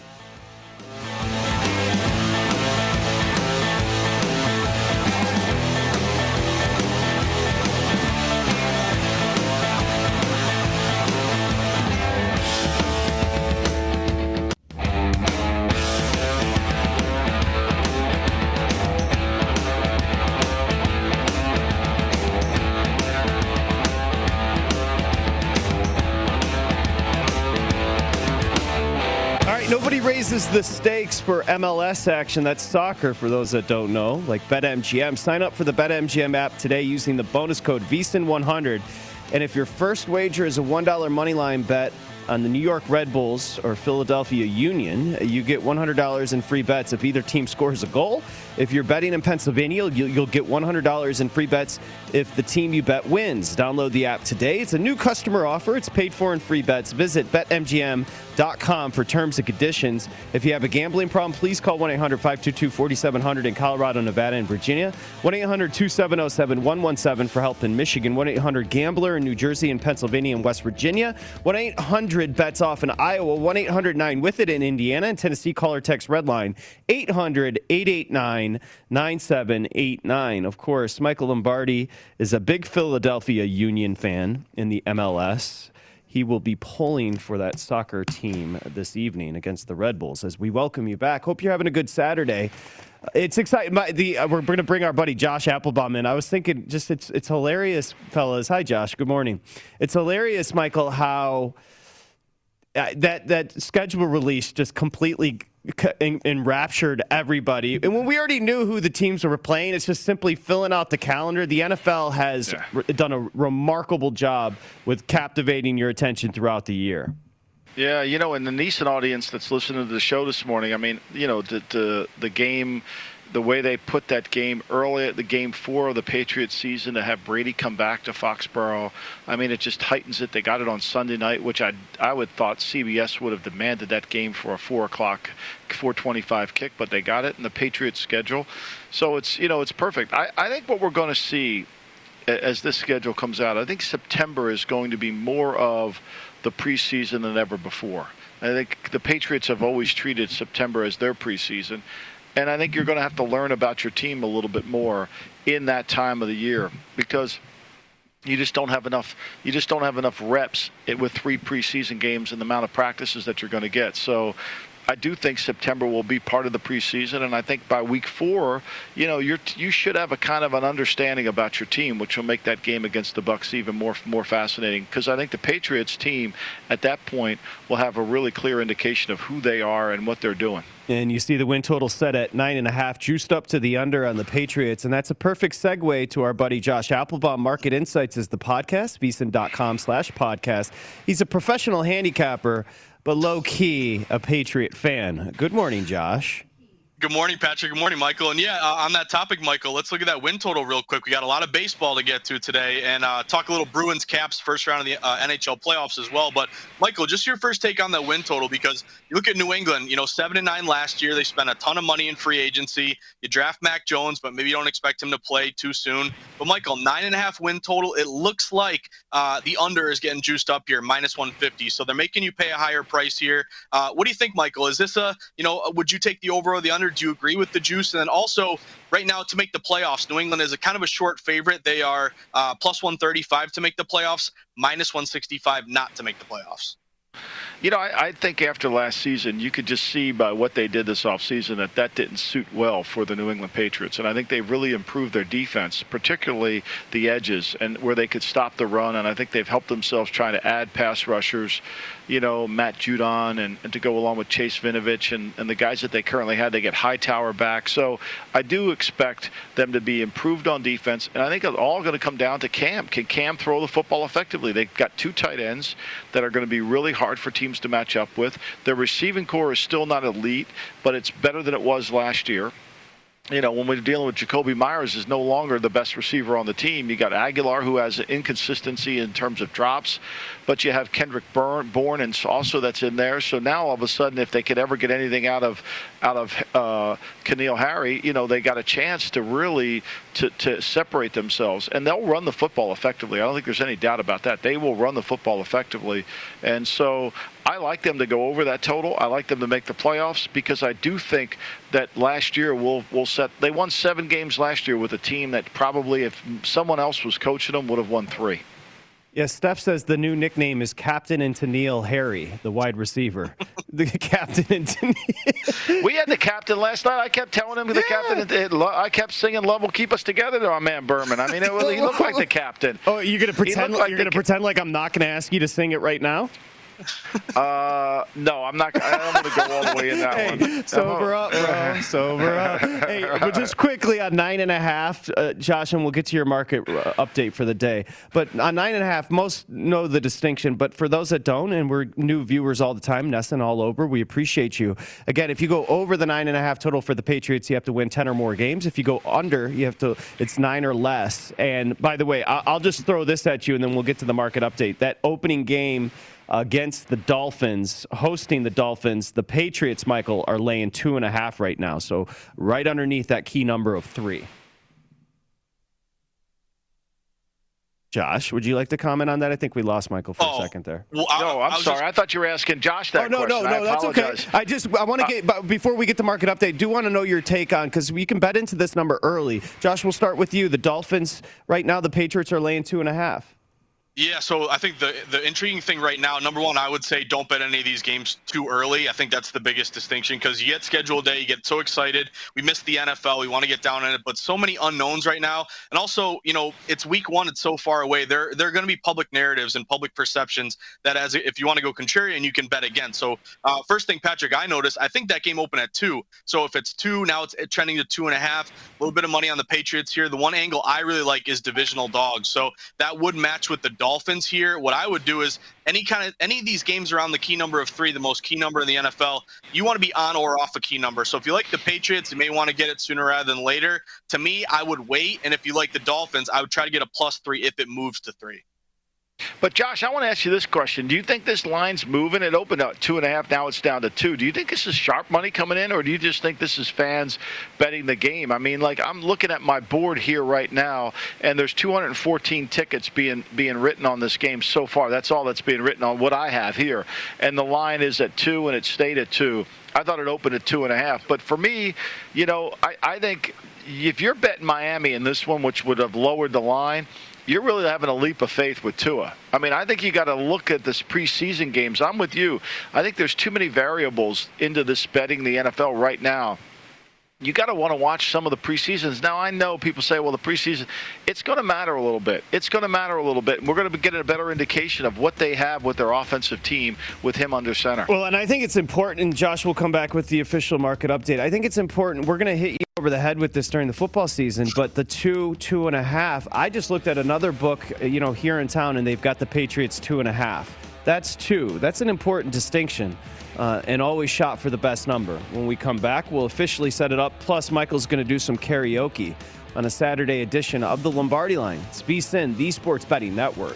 [SPEAKER 1] Nobody raises the stakes for M L S action. That's soccer for those that don't know, like BetMGM. Sign up for the BetMGM app today using the bonus code V S I N one hundred. And if your first wager is a one dollar moneyline bet on the New York Red Bulls or Philadelphia Union, you get one hundred dollars in free bets if either team scores a goal. If you're betting in Pennsylvania, you'll, you'll get one hundred dollars in free bets if the team you bet wins. Download the app today. It's a new customer offer. It's paid for in free bets. Visit Bet M G M dot com for terms and conditions. If you have a gambling problem, please call one eight hundred five two two four seven zero zero in Colorado, Nevada, and Virginia. one eight hundred two seven zero seven one one seven for help in Michigan. one eight hundred gambler in New Jersey and Pennsylvania and West Virginia. one eight hundred bets off in Iowa. one eight hundred nine with it in Indiana. And Tennessee, call or text Redline eight hundred eight eight nine nine seven eight nine. Of course, Michael Lombardi is a big Philadelphia Union fan in the M L S. He will be polling for that soccer team this evening against the Red Bulls as we welcome you back. Hope you're having a good Saturday. It's exciting. My, the, uh, we're going to bring our buddy Josh Applebaum in. I was thinking, just it's it's hilarious, fellas. Hi, Josh. Good morning. It's hilarious, Michael, how uh, that that schedule release just completely En- enraptured everybody. And when we already knew who the teams were playing, it's just simply filling out the calendar. The N F L has
[SPEAKER 2] yeah.
[SPEAKER 1] re- done a remarkable job with captivating your attention throughout the year.
[SPEAKER 2] Yeah, you know, and the Neeson audience that's listening to the show this morning, I mean, you know, the the, the game the way they put that game early at the game four of the Patriots season to have Brady come back to Foxborough, I mean, it just heightens it. They got it on Sunday night, which I I would thought C B S would have demanded that game for a four o'clock, four twenty-five kick, but they got it in the Patriots schedule. So it's, you know, it's perfect. I, I think what we're going to see as this schedule comes out, I think September is going to be more of the preseason than ever before. I think the Patriots have always treated September as their preseason. And I think you're going to have to learn about your team a little bit more in that time of the year, because you just don't have enough. You just don't have enough reps with three preseason games and the amount of practices that you're going to get. So I do think September will be part of the preseason, and I think by week four, you know, you're you should have a kind of an understanding about your team, which will make that game against the Bucs even more more fascinating. Because I think the Patriots team at that point will have a really clear indication of who they are and what they're doing.
[SPEAKER 1] And you see the win total set at nine and a half, juiced up to the under on the Patriots. And that's a perfect segue to our buddy Josh Applebaum. Market Insights is the podcast, V S I N dot com slash podcast. He's a professional handicapper, but low-key a Patriot fan. Good morning, Josh.
[SPEAKER 5] Good morning, Patrick. Good morning, Michael. And yeah, uh, on that topic, Michael, let's look at that win total real quick. We got a lot of baseball to get to today, and uh, talk a little Bruins Caps first round of the uh, N H L playoffs as well. But Michael, just your first take on that win total, because you look at New England, you know, seven and nine last year. They spent a ton of money in free agency. You draft Mac Jones, but maybe you don't expect him to play too soon. But Michael, nine and a half win total. It looks like uh, the under is getting juiced up here, minus one fifty. So they're making you pay a higher price here. Uh, what do you think, Michael? Is this a, you know, would you take the over or the under? Do you agree with the juice? And then also, right now, to make the playoffs, New England is a kind of a short favorite. They are uh, plus one thirty-five to make the playoffs, minus one sixty-five not to make the playoffs.
[SPEAKER 2] You know, I, I think after last season, you could just see by what they did this offseason that that didn't suit well for the New England Patriots. And I think they've really improved their defense, particularly the edges, and where they could stop the run. And I think they've helped themselves trying to add pass rushers, you know, Matt Judon, and, and to go along with Chase Vinovich and, and the guys that they currently had. They get Hightower back. So I do expect them to be improved on defense. And I think it's all going to come down to Cam. Can Cam throw the football effectively? They've got two tight ends that are going to be really hard for teams to match up with. Their receiving core is still not elite, but it's better than it was last year. You know, when we're dealing with Jacoby Myers is no longer the best receiver on the team. You got Aguilar, who has inconsistency in terms of drops, but you have Kendrick Bourne, and also that's in there. So now all of a sudden, if they could ever get anything out of out of uh, N'Keal Harry, you know, they got a chance to really to, to separate themselves, and they'll run the football effectively. I don't think there's any doubt about that. They will run the football effectively, and so I like them to go over that total. I like them to make the playoffs, because I do think that last year will will set. They won seven games last year with a team that probably, if someone else was coaching them, would have won three.
[SPEAKER 1] Yeah, Steph says the new nickname is Captain and N'Keal Harry, the wide receiver. The Captain and N'Keal.
[SPEAKER 2] We had the captain last night. I kept telling him the yeah. captain. It, I kept singing "Love Will Keep Us Together" to our man Berman. I mean, it, he looked like the captain.
[SPEAKER 1] Oh, you're gonna pretend?
[SPEAKER 2] Like
[SPEAKER 1] you're gonna pretend like I'm not gonna ask you to sing it right now?
[SPEAKER 2] Uh, no, I'm not. I don't want to go all the way in that
[SPEAKER 1] hey,
[SPEAKER 2] one.
[SPEAKER 1] Sober up, bro. Sober up. Hey, but just quickly on nine and a half, uh, Josh, and we'll get to your market uh, update for the day. But on nine and a half, most know the distinction. But for those that don't, and we're new viewers all the time, Nesson all over, we appreciate you. Again, if you go over the nine and a half total for the Patriots, you have to win ten or more games. If you go under, you have to. It's nine or less. And by the way, I'll just throw this at you, and then we'll get to the market update. That opening game against the Dolphins, hosting the Dolphins, the Patriots, Michael, are laying two and a half right now. So right underneath that key number of three. Josh, would you like to comment on that? I think we lost Michael for oh, a second there.
[SPEAKER 2] Well, I, no, I'm sorry. Just... I thought you were asking Josh that
[SPEAKER 1] oh, no,
[SPEAKER 2] question.
[SPEAKER 1] No, no, no, that's okay. I just I want to uh, get but before we get to market update, do want to know your take on, because we can bet into this number early. Josh, we'll start with you. The Dolphins right now, the Patriots are laying two and a half.
[SPEAKER 5] Yeah, so I think the the intriguing thing right now, number one, I would say don't bet any of these games too early. I think that's the biggest distinction, because you get schedule day, you get so excited. We missed the N F L. We want to get down on it, but so many unknowns right now. And also, you know, it's week one. It's so far away. There, there are going to be public narratives and public perceptions that as if you want to go contrarian, you can bet against. So uh, first thing, Patrick, I noticed, I think that game opened at two. So if it's two, now it's trending to two and a half. A little bit of money on the Patriots here. The one angle I really like is divisional dogs. So that would match with the Dolphins here, what I would do is any kind of any of these games around the key number of three, the most key number in the N F L, you want to be on or off a key number. So if you like the Patriots, you may want to get it sooner rather than later. To me, I would wait. And if you like the Dolphins, I would try to get a plus three if it moves to three.
[SPEAKER 2] But, Josh, I want to ask you this question. Do you think this line's moving? It opened at two and a half. Now it's down to two. Do you think this is sharp money coming in, or do you just think this is fans betting the game? I mean, like, I'm looking at my board here right now, and there's two hundred fourteen tickets being being written on this game so far. That's all that's being written on what I have here. And the line is at two, and it stayed at two. I thought it opened at two and a half. But for me, you know, I, I think if you're betting Miami in this one, which would have lowered the line, you're really having a leap of faith with Tua. I mean, I think you got to look at this preseason games. I'm with you. I think there's too many variables into this betting the N F L right now. You got to want to watch some of the preseasons. Now, I know people say, well, the preseason, it's going to matter a little bit. It's going to matter a little bit. And we're going to be getting a better indication of what they have with their offensive team with him under center.
[SPEAKER 1] Well, and I think it's important, and Josh will come back with the official market update. I think it's important. We're going to hit you over the head with this during the football season, but the two, two and a half, I just looked at another book, you know, here in town, and they've got the Patriots two and a half. That's two. That's an important distinction. Uh, and always shot for the best number. When we come back, we'll officially set it up. Plus, Michael's going to do some karaoke on a Saturday edition of the Lombardi Line. It's VSiN, the Sports Betting Network.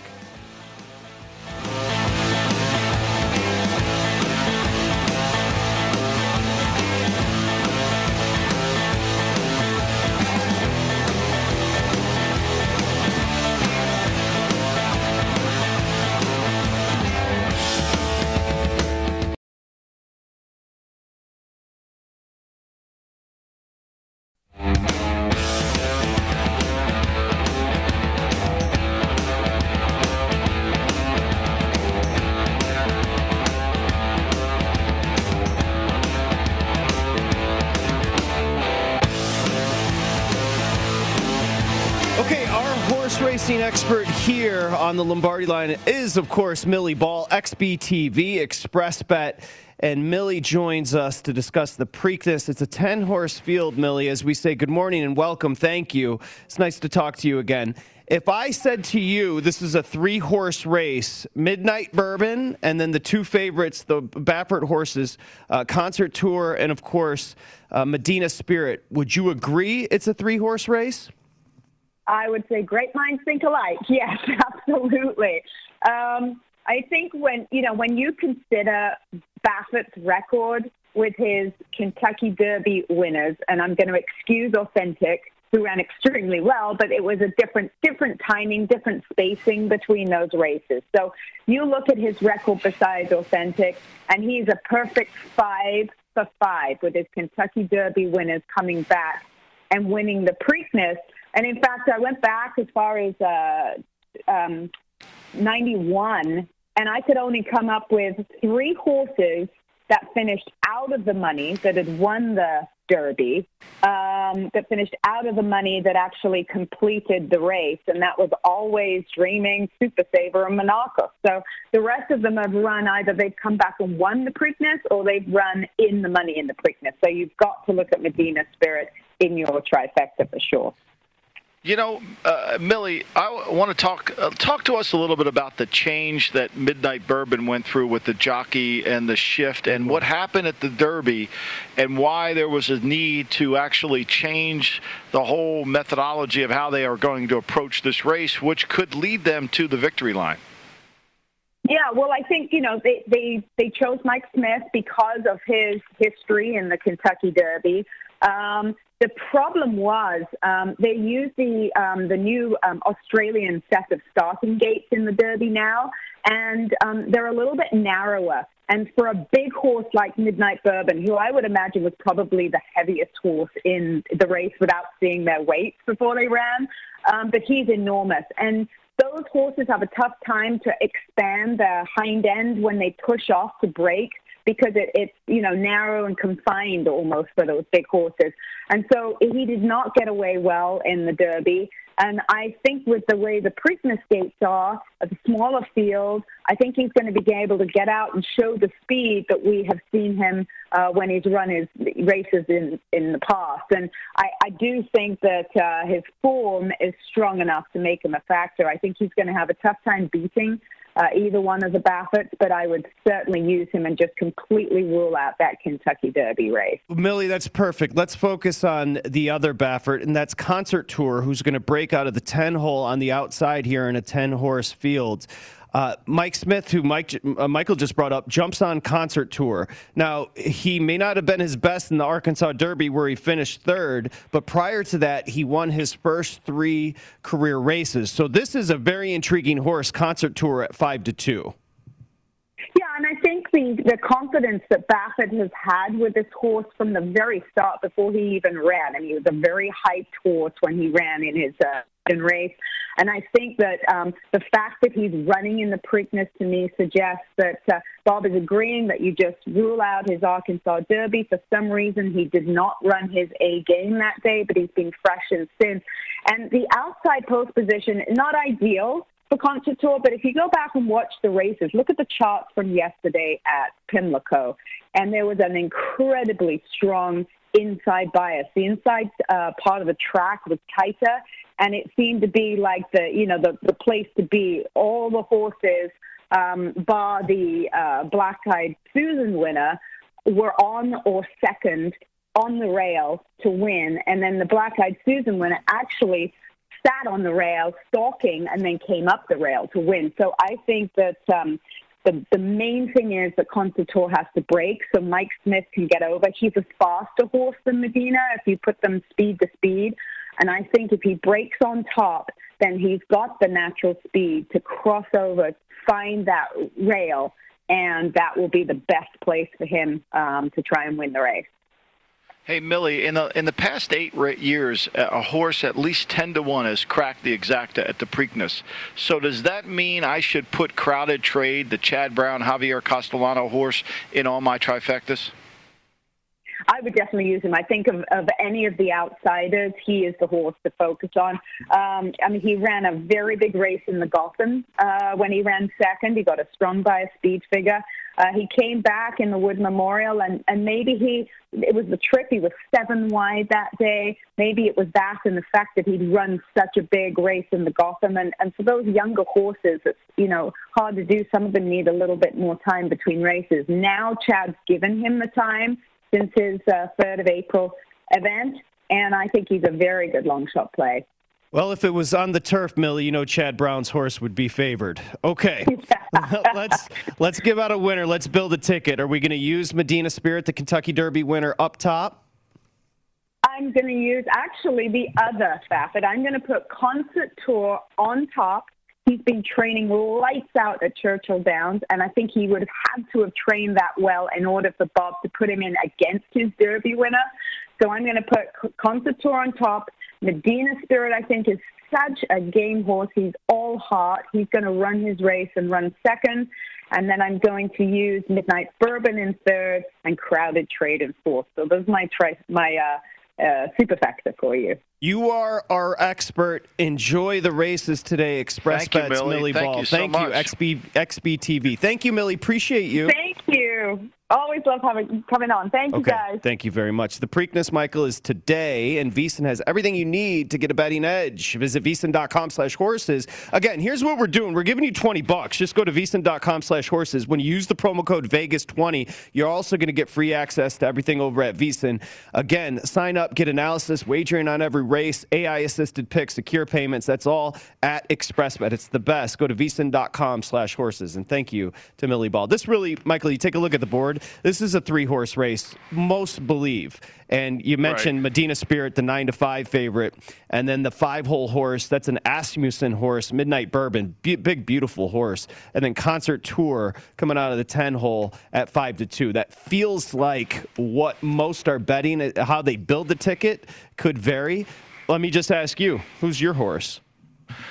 [SPEAKER 1] Expert here on the Lombardi Line is, of course, Millie Ball, X B T V, Express Bet. And Millie joins us to discuss the Preakness. It's a ten-horse field, Millie, as we say good morning and welcome. Thank you. It's nice to talk to you again. If I said to you this is a three-horse race, Midnight Bourbon, and then the two favorites, the Baffert horses, uh, Concert Tour, and, of course, uh, Medina Spirit, would you agree it's a three-horse race?
[SPEAKER 6] I would say great minds think alike. Yes, absolutely. Um, I think when, you know, when you consider Baffert's record with his Kentucky Derby winners, and I'm going to excuse Authentic, who ran extremely well, but it was a different, different timing, different spacing between those races. So you look at his record besides Authentic, and he's a perfect five for five with his Kentucky Derby winners coming back and winning the Preakness. And in fact, I went back as far as uh, um, ninety-one, and I could only come up with three horses that finished out of the money, that had won the Derby, um, that finished out of the money, that actually completed the race, and that was Always Dreaming, Super Saver, and Monaco. So the rest of them have run either they've come back and won the Preakness, or they've run in the money in the Preakness. So you've got to look at Medina Spirit in your trifecta for sure.
[SPEAKER 2] You know, uh, Millie, I want to talk uh, talk to us a little bit about the change that Midnight Bourbon went through with the jockey and the shift, and what happened at the Derby, and why there was a need to actually change the whole methodology of how they are going to approach this race, which could lead them to the victory line.
[SPEAKER 6] Yeah, well, I think, you know, they, they, they chose Mike Smith because of his history in the Kentucky Derby. Um, the problem was um, they use the um, the new um, Australian set of starting gates in the Derby now, and um, they're a little bit narrower. And for a big horse like Midnight Bourbon, who I would imagine was probably the heaviest horse in the race without seeing their weights before they ran, um, but he's enormous. And those horses have a tough time to expand their hind end when they push off to break, because it, it's, you know, narrow and confined almost for those big horses. And so he did not get away well in the Derby. And I think with the way the Preakness gates are, a smaller field, I think he's going to be able to get out and show the speed that we have seen him uh, when he's run his races in, in the past. And I, I do think that uh, his form is strong enough to make him a factor. I think he's going to have a tough time beating Uh, either one of the Baffets, but I would certainly use him and just completely rule out that Kentucky Derby race.
[SPEAKER 1] Millie, that's perfect. Let's focus on the other Baffert, and that's Concert Tour, who's going to break out of the ten-hole on the outside here in a ten-horse field. Uh, Mike Smith, who Mike, uh, Michael just brought up, jumps on Concert Tour. Now, he may not have been his best in the Arkansas Derby where he finished third, but prior to that, he won his first three career races. So this is a very intriguing horse, Concert Tour at five to two.
[SPEAKER 6] Yeah, and I think the, the confidence that Baffert has had with this horse from the very start before he even ran, and he was a very hyped horse when he ran in his uh, race. And I think that um, the fact that he's running in the Preakness to me suggests that uh, Bob is agreeing that you just rule out his Arkansas Derby. For some reason, he did not run his A game that day, but he's been fresh and since. And the outside post position, not ideal for Concert Tour, but if you go back and watch the races, look at the charts from yesterday at Pimlico, and there was an incredibly strong inside bias. The inside uh, part of the track was tighter, and it seemed to be like the, you know, the, the place to be. All the horses, um, bar the uh, Black-Eyed Susan winner, were on or second on the rail to win, and then the Black-Eyed Susan winner actually sat on the rail, stalking, and then came up the rail to win. So I think that um, the, the main thing is that Concert Tour has to break so Mike Smith can get over. He's a faster horse than Medina if you put them speed to speed. And I think if he breaks on top, then he's got the natural speed to cross over, find that rail, and that will be the best place for him um, to try and win the race.
[SPEAKER 2] Hey, Millie, in the in the past eight years, a horse at least ten to one has cracked the exacta at the Preakness. So does that mean I should put Crowded Trade, the Chad Brown, Javier Castellano horse, in all my trifectas?
[SPEAKER 6] I would definitely use him. I think of, of any of the outsiders, he is the horse to focus on. Um, I mean, he ran a very big race in the Gotham uh, when he ran second. He got a strong by a speed figure. Uh, he came back in the Wood Memorial, and, and maybe he, it was the trip, he was seven wide that day. Maybe it was that and the fact that he'd run such a big race in the Gotham. And, and for those younger horses, it's, you know, hard to do. Some of them need a little bit more time between races. Now Chad's given him the time since his uh, third of April event, and I think he's a very good long shot play.
[SPEAKER 1] Well, if it was on the turf, Millie, you know Chad Brown's horse would be favored. Okay, let's let's give out a winner. Let's build a ticket. Are we going to use Medina Spirit, the Kentucky Derby winner, up top?
[SPEAKER 6] I'm going to use, actually, the other Baffert. I'm going to put Concert Tour on top. He's been training lights out at Churchill Downs, and I think he would have had to have trained that well in order for Bob to put him in against his Derby winner. So I'm going to put Concert Tour on top. Medina Spirit, I think, is such a game horse. He's all heart. He's going to run his race and run second. And then I'm going to use Midnight Bourbon in third and Crowded Trade in fourth. So those are my, tri- my uh, uh, superfecta for you.
[SPEAKER 1] You are our expert. Enjoy the races today. Express
[SPEAKER 2] Thank you,
[SPEAKER 1] Bets,
[SPEAKER 2] Millie.
[SPEAKER 1] Millie
[SPEAKER 2] Thank
[SPEAKER 1] Ball.
[SPEAKER 2] you so
[SPEAKER 1] Thank
[SPEAKER 2] much.
[SPEAKER 1] you, X B, X B T V. Thank you, Millie. Appreciate you.
[SPEAKER 6] Thank you. Always love having coming on. Thank you,
[SPEAKER 1] Okay,
[SPEAKER 6] guys.
[SPEAKER 1] thank you very much. The Preakness, Michael, is today, and VSiN has everything you need to get a betting edge. Visit VSiN.com slash horses. Again, here's what we're doing. We're giving you twenty bucks. Just go to VSiN.com slash horses. When you use the promo code Vegas twenty, you're also going to get free access to everything over at VSiN. Again, sign up, get analysis, wagering on every race, A I-assisted picks, secure payments. That's all at ExpressBet. It's the best. Go to VSiN.com slash horses. And thank you to Millie Ball. This really, Michael, you take a look at the board. This is a three-horse race, most believe. And you mentioned right. Medina Spirit, the nine to five favorite, and then the five-hole horse. That's an Asmussen horse, Midnight Bourbon, be- big, beautiful horse. And then Concert Tour coming out of the ten-hole at five to two. That feels like what most are betting. How they build the ticket could vary. Let me just ask you, who's your horse?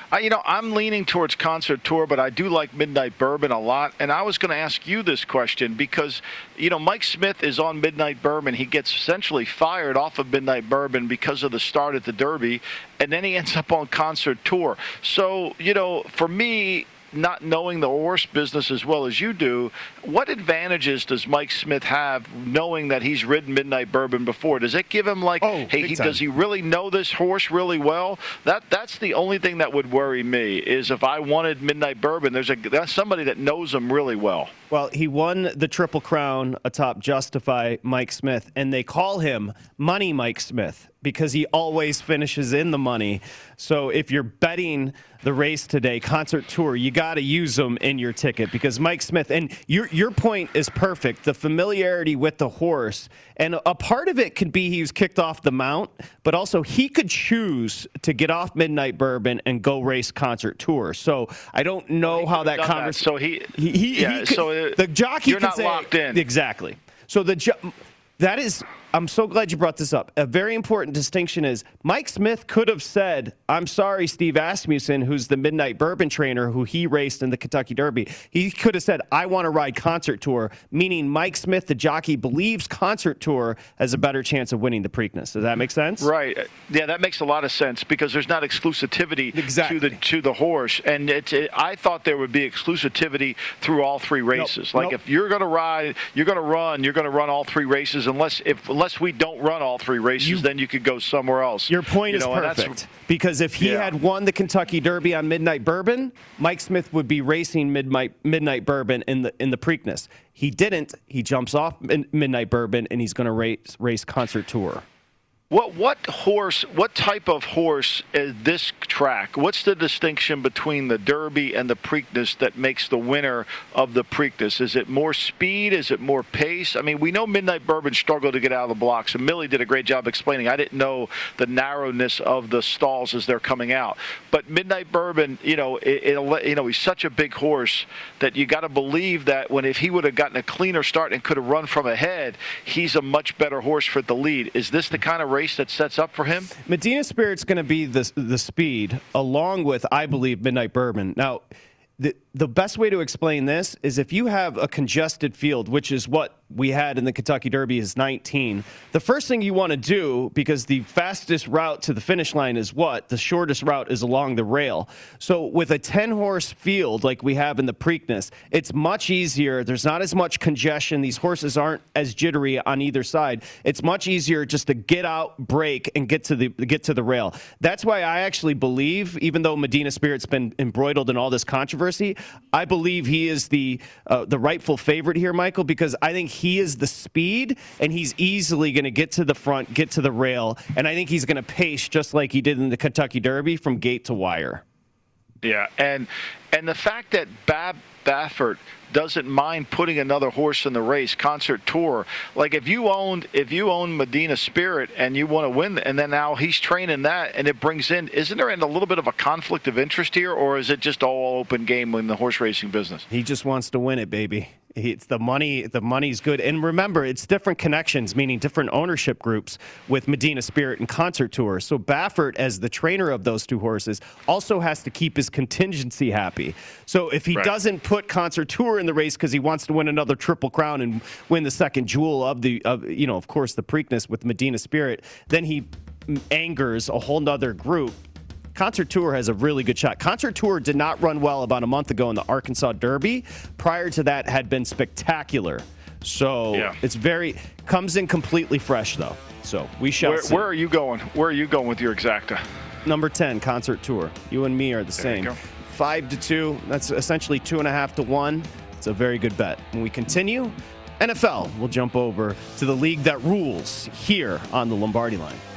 [SPEAKER 2] I, you know, I'm leaning towards Concert Tour, but I do like Midnight Bourbon a lot. And I was going to ask you this question because, you know, Mike Smith is on Midnight Bourbon. He gets essentially fired off of Midnight Bourbon because of the start at the Derby, and then he ends up on Concert Tour. So, you know, for me, not knowing the horse business as well as you do, what advantages does Mike Smith have knowing that he's ridden Midnight Bourbon before? Does it give him like,
[SPEAKER 1] oh,
[SPEAKER 2] hey, he, does he really know this horse really well? That that's the only thing that would worry me is if I wanted Midnight Bourbon, there's a that's somebody that knows him really well.
[SPEAKER 1] Well, he won the Triple Crown atop Justify Mike Smith, and they call him Money Mike Smith because he always finishes in the money. So if you're betting the race today, Concert Tour, you got to use him in your ticket because Mike Smith, and your your point is perfect, the familiarity with the horse, and a part of it could be he was kicked off the mount, but also he could choose to get off Midnight Bourbon and go race Concert Tour. So I don't know
[SPEAKER 2] well,
[SPEAKER 1] how that conversation.
[SPEAKER 2] So he,
[SPEAKER 1] he, he,
[SPEAKER 2] yeah,
[SPEAKER 1] he could,
[SPEAKER 2] so it,
[SPEAKER 1] the jockey
[SPEAKER 2] you're
[SPEAKER 1] can
[SPEAKER 2] not
[SPEAKER 1] say,
[SPEAKER 2] locked in.
[SPEAKER 1] Exactly. So the jo- that is, I'm so glad you brought this up. A very important distinction is Mike Smith could have said, I'm sorry, Steve Asmussen, who's the Midnight Bourbon trainer who he raced in the Kentucky Derby. He could have said, I want to ride Concert Tour, meaning Mike Smith, the jockey, believes Concert Tour has a better chance of winning the Preakness. Does that make sense?
[SPEAKER 2] Right. Yeah, that makes a lot of sense because there's not exclusivity
[SPEAKER 1] exactly.
[SPEAKER 2] to the to the horse. And it's, it, I thought there would be exclusivity through all three races.
[SPEAKER 1] Nope.
[SPEAKER 2] Like
[SPEAKER 1] nope.
[SPEAKER 2] if you're going to ride, you're going to run, you're going to run all three races unless if unless we don't run all three races, you, then you could go somewhere else.
[SPEAKER 1] Your point
[SPEAKER 2] you
[SPEAKER 1] is
[SPEAKER 2] know,
[SPEAKER 1] perfect. Because if he
[SPEAKER 2] yeah.
[SPEAKER 1] had won the Kentucky Derby on Midnight Bourbon, Mike Smith would be racing Midnight Midnight Bourbon in the in the Preakness. He didn't. He jumps off Midnight Bourbon and he's going to race race Concert Tour.
[SPEAKER 2] What what horse, what type of horse is this track? What's the distinction between the Derby and the Preakness that makes the winner of the Preakness? Is it more speed? Is it more pace? I mean, we know Midnight Bourbon struggled to get out of the blocks, and Millie did a great job explaining. I didn't know the narrowness of the stalls as they're coming out. But Midnight Bourbon, you know, it, it, you know, he's such a big horse that you got to believe that when if he would have gotten a cleaner start and could have run from ahead, he's a much better horse for the lead. Is this the kind of race that sets up for him?
[SPEAKER 1] Medina Spirit's going to be the the speed, along with, I believe, Midnight Bourbon. Now, the the best way to explain this is if you have a congested field, which is what we had in the Kentucky Derby is nineteen, the first thing you want to do, because the fastest route to the finish line is what? The shortest route is along the rail. So with a ten-horse field like we have in the Preakness, it's much easier. There's not as much congestion. These horses aren't as jittery on either side. It's much easier just to get out, break, and get to the get to the rail. That's why I actually believe, even though Medina Spirit's been embroiled in all this controversy, I believe he is the uh, the rightful favorite here, Michael, because I think he is the speed, and he's easily going to get to the front, get to the rail, and I think he's going to pace just like he did in the Kentucky Derby from gate to wire.
[SPEAKER 2] Yeah, and and the fact that Bab Baffert doesn't mind putting another horse in the race, Concert Tour. Like if you owned if you own Medina Spirit and you want to win, and then now he's training that, and it brings in, isn't there a little bit of a conflict of interest here, or is it just all open game in the horse racing business?
[SPEAKER 1] He just wants to win it, baby. It's the money. The money's good, and remember, it's different connections, meaning different ownership groups with Medina Spirit and Concert Tour. So Baffert, as the trainer of those two horses, also has to keep his contingency happy. So if he right. doesn't put Concert Tour in the race because he wants to win another Triple Crown and win the second jewel of the, of, you know, of course, the Preakness with Medina Spirit, then he angers a whole nother group. Concert Tour has a really good shot. Concert Tour did not run well about a month ago in the Arkansas Derby. Prior to that, had been spectacular. So yeah. it's very comes in completely fresh though. So we shall
[SPEAKER 2] where,
[SPEAKER 1] see.
[SPEAKER 2] Where are you going? Where are you going with your exacta?
[SPEAKER 1] Number ten, Concert Tour. You and me are the
[SPEAKER 2] there
[SPEAKER 1] same. Five to two. That's essentially two and a half to one. It's a very good bet. When we continue, N F L. We'll jump over to the league that rules here on the Lombardi Line.